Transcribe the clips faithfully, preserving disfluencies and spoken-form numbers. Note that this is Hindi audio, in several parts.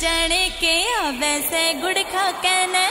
जाने के वैसे गुड़ खा के न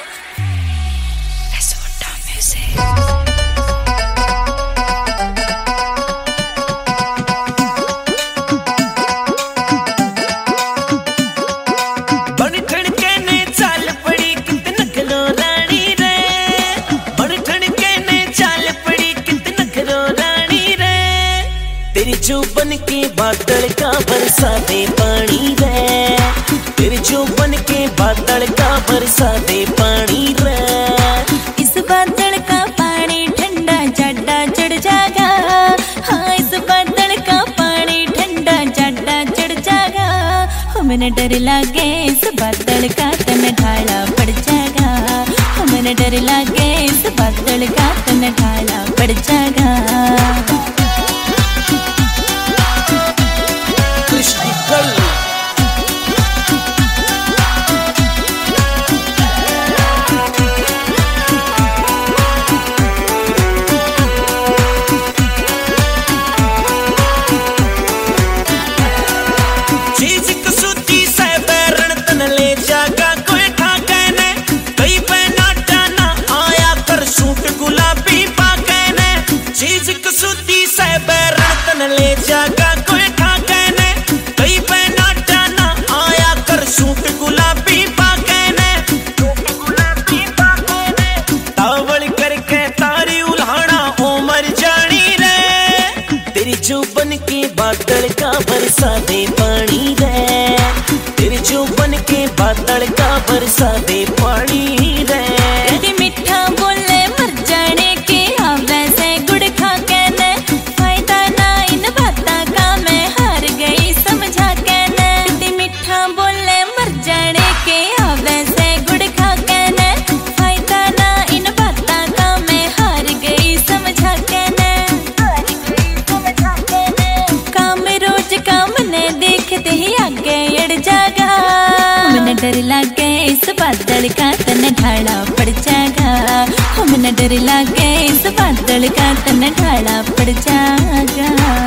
तेरी जो बन के बादल का बरसा दे पानी रे, तेरी जो बन के बादल का बरसा दे पानी रे। इस बादल का पानी ठंडा जाडा चढ़ जागा, हाँ इस बादल का पानी ठंडा जाडा चढ़ जागा। हमें डर लागे इस बादल का तन ढाला पड़ जागा, हमें डर लागे इस बादल का तन ढाला पड़ जागा। ले जागा कोई ठाके ने कई पे नाटा ना आया कर सूट गुलाबी पाके ने, गुलाबी पाके ने तावल करके तारी उल्हाना ओ मर जानी रे। तेरी जो बन के बादल का बरसा दे पानी रे, तेरी जो बन के बादल का बरसा दे पानी रे। मिठा बोले मर जाने के वैसे गुड़ खा के ने फायदा ना इन बाता का मैं हार गई समझा के ने। मिठा बोले मर जाने के वैसे गुड़ खा के ने फायदा ना इन बाता का मैं हार गई समझा के ने, हार गई समझा के ने। काम रोज काम ने देखते ही आगे अड़ जागा, मन डर लागे इस बादल का तन ढाला पड़ जागा, हमें डर लागे इस बादल का तन ढाला पड़ जागा।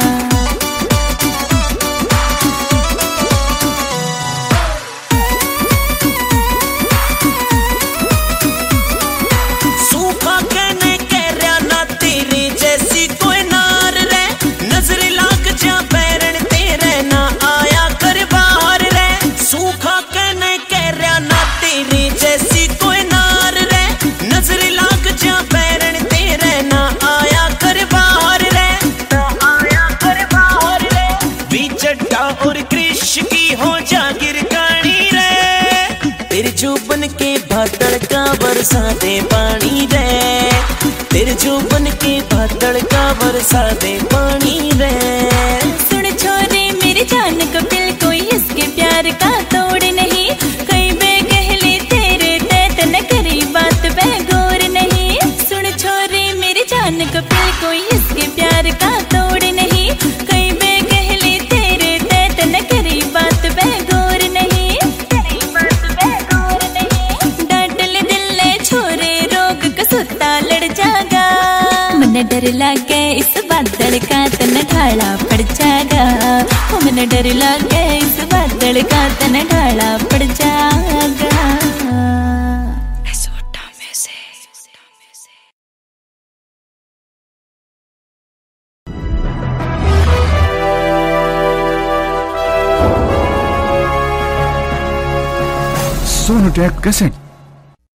सूखा कहने कह रहा ना तेरे जैसी कोई नार रे, नजर लाग जा पैरन तेरे ना आया कर बाहर रे। सूखा कहने कह रहा ना तेरे जैसी कोई नार रे, नजर लाग जा पैरन तेरे ना आया कर बाहर रे, ना आया कर बाहर रे। भी चड्डा और कृष की हो जागिर कहानी रे, तेरे जो बन के बादल का बरसा दे पानी रे, तेरे जो बन के बादल का बरसा दे पानी रे। सुन छोरे मेरी जान को दिल कोई इसके प्यार का तोड़ नहीं, कई बेगहली तेरे तैत न करी बात बेगौर नहीं। सुन छोरे मेरी जान को दिल कोई इसके प्यार का तोड़ नहीं, कई बेगहली तेरे तैत न करी बात बेगौर नहीं, करी बात बेगौर नहीं। डांटले दिल छोरे रोग का सुता लड़ जागा, मन डर लागे इस बादल का तन ढाला पड़ जागा, मन डर लागे इस बादल का तन ढाला पड़ जागा। Sonotek cassette.